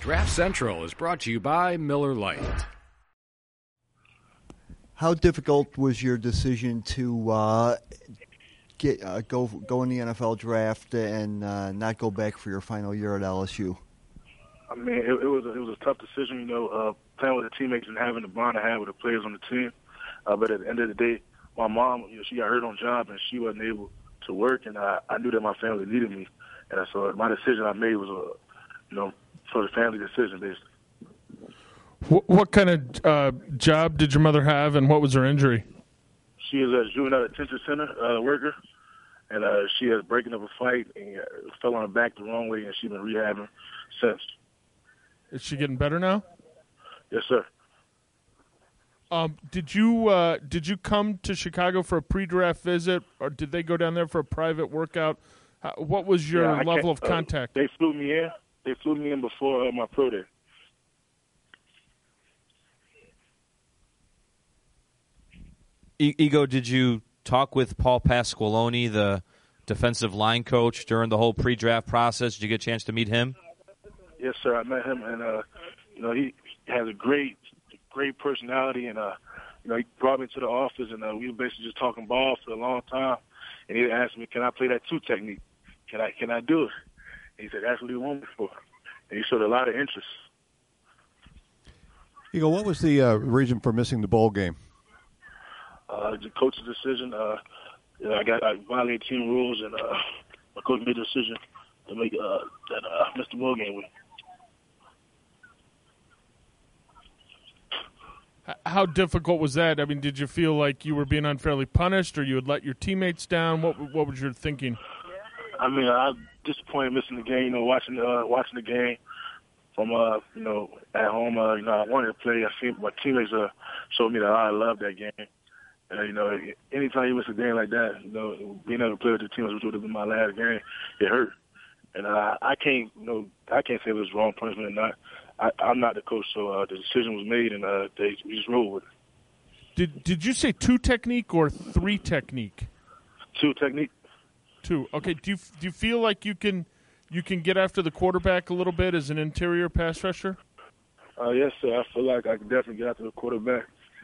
Draft Central is brought to you by Miller Lite. How difficult was your decision to go in the NFL draft and not go back for your final year at LSU? I mean, it was a tough decision, playing with the teammates and having the bond I had with the players on the team. But at the end of the day, my mom, she got hurt on job and she wasn't able to work, and I knew that my family needed me, and so my decision I made was for the family decision, basically. What kind of job did your mother have, and what was her injury? She is a juvenile detention center worker, and she has breaking up a fight and fell on her back the wrong way, and she's been rehabbing since. Is she getting better now? Yes, sir. Did you come to Chicago for a pre-draft visit, or did they go down there for a private workout? What was your level of contact? They flew me in. They flew me in before my pro day. Ego, did you talk with Paul Pasqualoni, the defensive line coach, during the whole pre-draft process? Did you get a chance to meet him? Yes, sir. I met him, and he has a great personality, and he brought me to the office, and we were basically just talking ball for a long time. And he asked me, "Can I play that two technique? Can I do it?" And he said, "That's what he wanted me for," and he showed a lot of interest. Ego, what was the reason for missing the bowl game? The coach's decision. I violated team rules, and my coach made a decision to make miss the bowl game with. How difficult was that? I mean, did you feel like you were being unfairly punished, or you had let your teammates down? What was your thinking? I mean, I'm disappointed missing the game. Watching the game from at home. I wanted to play. I see my teammates showed me that I love that game. Anytime you miss a game like that, being able to play with the team, which would have been my last game, it hurt. And I can't say it was wrong punishment or not. I'm not the coach, so the decision was made, and we just rolled with it. Did you say two technique or three technique? Two technique. Two. Okay. Do you feel like you can get after the quarterback a little bit as an interior pass rusher? Yes, sir. I feel like I can definitely get after the quarterback.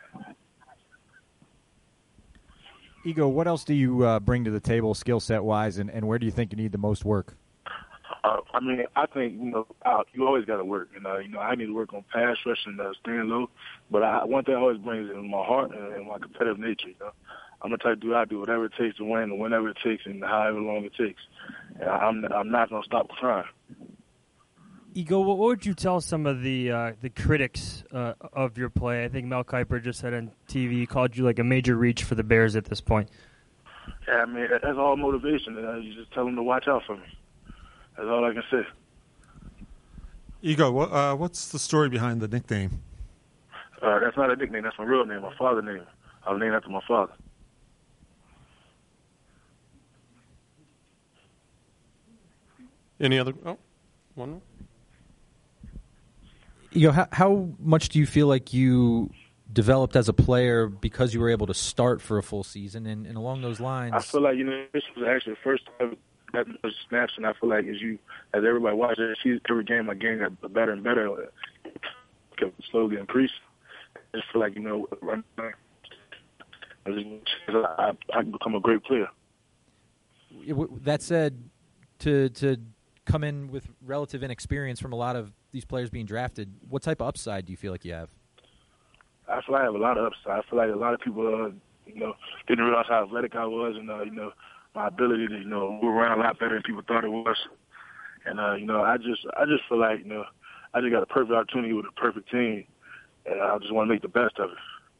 Ego, what else do you bring to the table skill set wise, and where do you think you need the most work? I think you always got to work. I need to work on pass rush and staying low. But one thing I always bring is in my heart and my competitive nature. I'm the type of dude I do whatever it takes to win, and whenever it takes, and however long it takes. And I'm not gonna stop trying. Ego, what would you tell some of the critics of your play? I think Mel Kiper just said on TV, he called you like a major reach for the Bears at this point. Yeah, I mean, that's all motivation. You just tell them to watch out for me. That's all I can say. Ego, what's the story behind the nickname? That's not a nickname. That's my real name, my father's name. I was named after my father. Any other? Oh, one more. Ego, how much do you feel like you developed as a player because you were able to start for a full season? And along those lines, I feel like this was actually the first time that snaps, and I feel like as everybody watches, every game my game got better and better, kept slowly increasing. I just feel like I can become a great player. That said, to come in with relative inexperience from a lot of these players being drafted, what type of upside do you feel like you have? I feel like I have a lot of upside. I feel like a lot of people, didn't realize how athletic I was, and my ability to, move around a lot better than people thought it was. And I just feel like I just got a perfect opportunity with a perfect team, and I just want to make the best of it.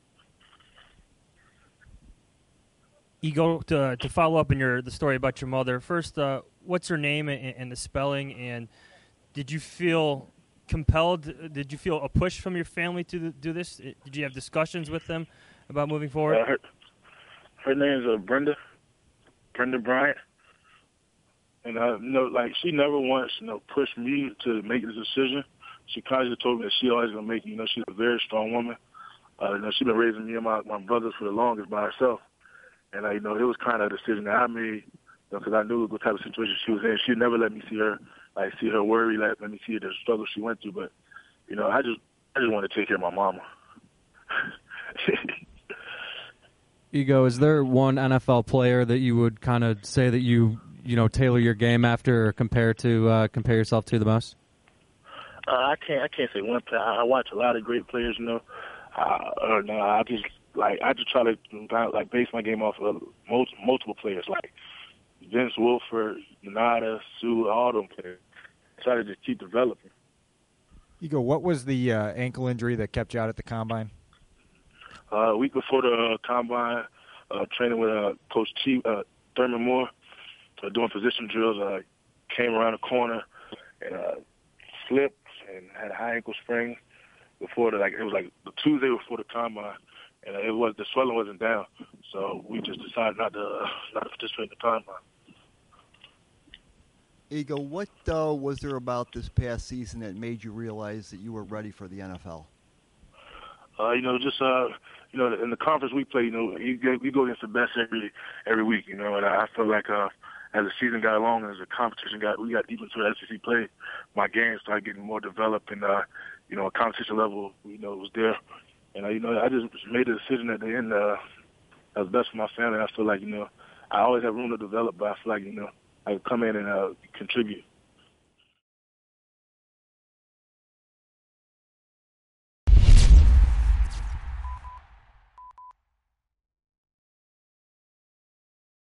Ego, to follow up in the story about your mother, first, what's her name and the spelling, and did you feel compelled? Did you feel a push from your family to do this? Did you have discussions with them about moving forward? Her name is Brenda Bryant, and she never once pushed me to make the decision. She constantly told me that she always gonna make it. She's a very strong woman. She's been raising me and my brothers for the longest by herself. And, it was kind of a decision that I made because I knew what type of situation she was in. She'd never let me see her like see her worry, like let me see the struggle she went through. But you know, I just want to take care of my mama. Ego, is there one NFL player that you would kind of say that you tailor your game after or compare yourself to the most? I can't say one player. I watch a lot of great players. You know, I just try to like base my game off of multiple players like Vince Wilfork, Nada, Sue, all them players. Try to just keep developing. Ego, what was the ankle injury that kept you out at the combine? A week before the combine, training with Coach Thurman Moore, doing position drills. Came around the corner and slipped and had a high ankle sprain before it was like the Tuesday before the combine, and the swelling wasn't down, so we just decided not to participate in the combine. Ego, what was there about this past season that made you realize that you were ready for the NFL? In the conference we play, we go against the best every week, and I feel like as the season got along and as the competition we got deep into the SEC play, my game started getting more developed, and a competition level, was there, and I just made a decision at the end that was best for my family. I feel like I always have room to develop, but I feel like I can come in and contribute.